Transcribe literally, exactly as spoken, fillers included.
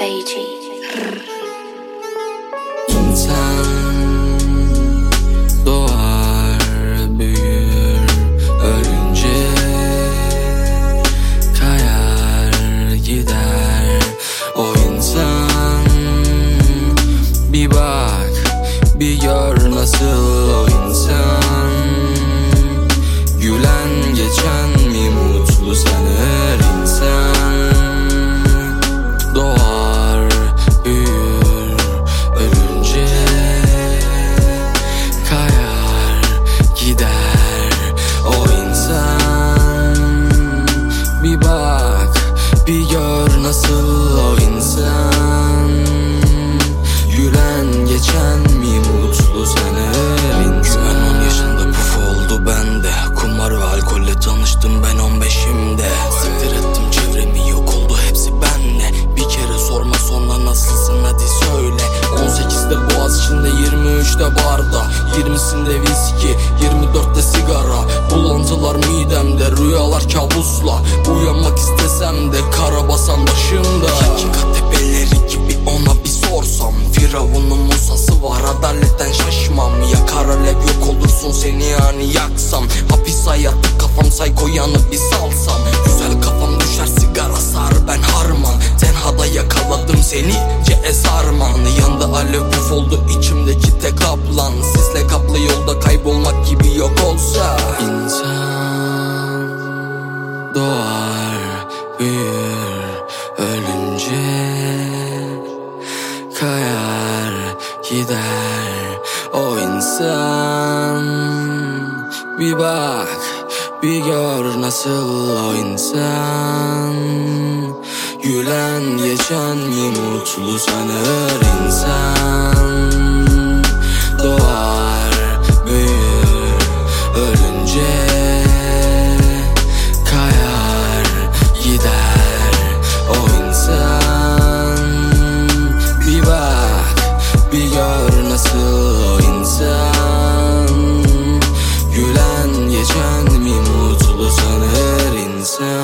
Feci. İnsan doğar, büyür, ölünce kayar, gider. O insan, bir bak, bir gör nasıl o insan. Gülen geçen mi mutlu sanır insan. Doğar, büyür, ölünce kayar, gider. O insan, bir bak, bir gör nasıl o insan. Gülen geçen mi mutlu sanır insan. Güven on yaşında puf oldu bende. Kumar ve alkolle tanıştım ben on beşimde. Siktir ettim çevremi, yok oldu hepsi benle. Bir kere sorma sonra nasılsın hadi söyle. On sekizde Boğaziçi'nde, yirmi üçte barda, yirmisinde viski, yirmi dörtte sigara. Bulantılar midemde, rüyalar kabusla. Uyanmak istesem de kara basan başımda. Hakikat tepeleri gibi ona bir sorsam. Firavun'un Musa'sı var, adaletten şaşmam. Yakar alev yok olursun seni yani yaksam. Hapis hayatı kafam sayko yanı bir salsam. Güzel kafam düşer sigara sar ben harman. Tenhada yakaladım seni ce sarman. Yandı alev puf oldu içimdeki tek kaplan. Sisle kaplı yolda kaybolmak gibi yok olsa. İnsan doğar, büyür, ölünce kayar, gider. O insan, bir bak, bir gör nasıl o insan. Gülen geçen mi mutlu sanır insan. Doğar, büyür, ölünce kayar, gider. O insan, bir bak, bir gör nasıl o insan. Gülen geçen mi mutlu sanır insan.